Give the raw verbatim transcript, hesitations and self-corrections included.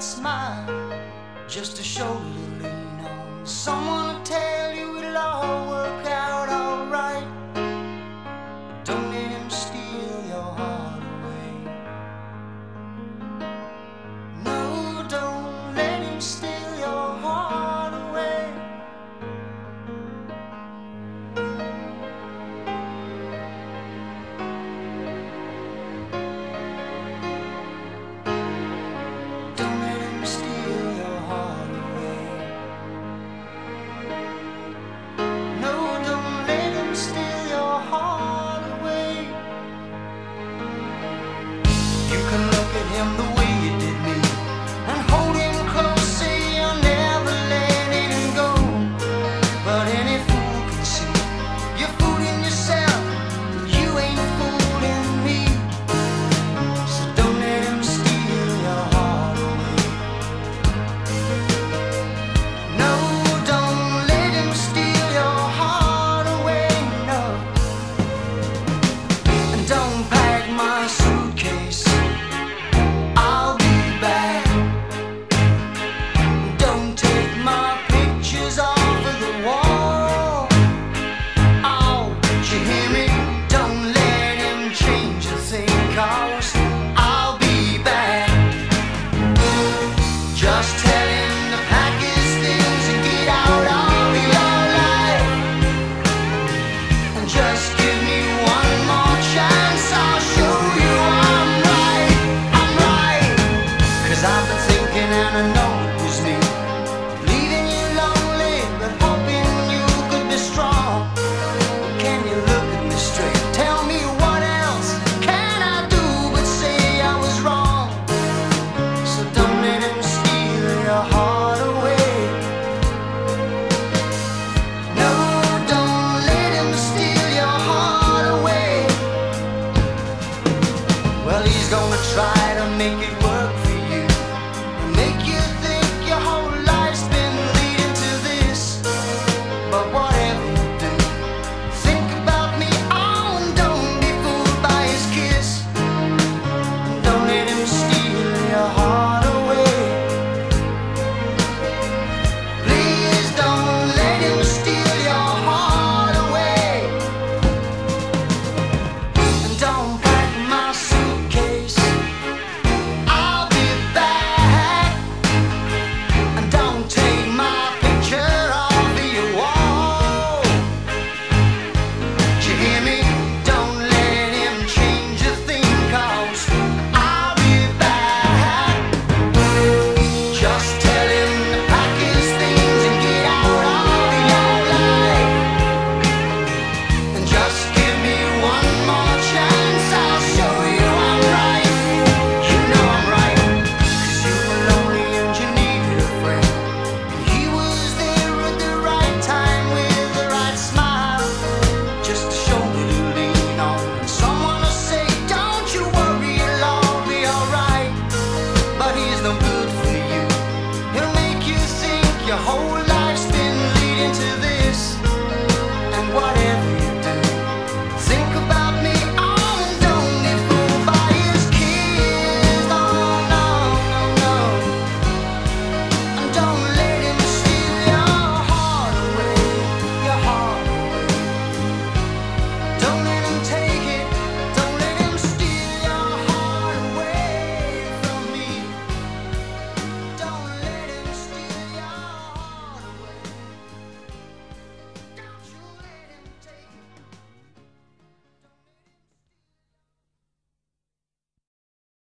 smile, just a shoulder to lean on, someone to tell you it'll all work out alright. Don't let him steal your heart away. No, don't let him steal your heart away. Don't let him steal your heart away. No, don't let him steal your heart away. You can look at him the way you did me and hold him close, say you're never letting him go. But any fool can see you're fooling yourself, you ain't fooling me. So don't let him steal your heart away. No, don't let him steal your heart away, no. And don't pack my suitcase, I'll be back. Don't take my pictures off of the wall. Oh, did you hear me? Don't let him change a thing, 'cause I'll be back. Just tell him to pack his things and get out of your life. And just give me one more chance, I'll show you I'm right, I'm right. 'Cause I've been thinking and I know it was me, leaving you lonely but hoping you could be strong. Can you look at me straight? Tell me what else can I do but say I was wrong? So don't let him steal your heart away. No, don't let him steal your heart away. Well, he's gonna try to make it work.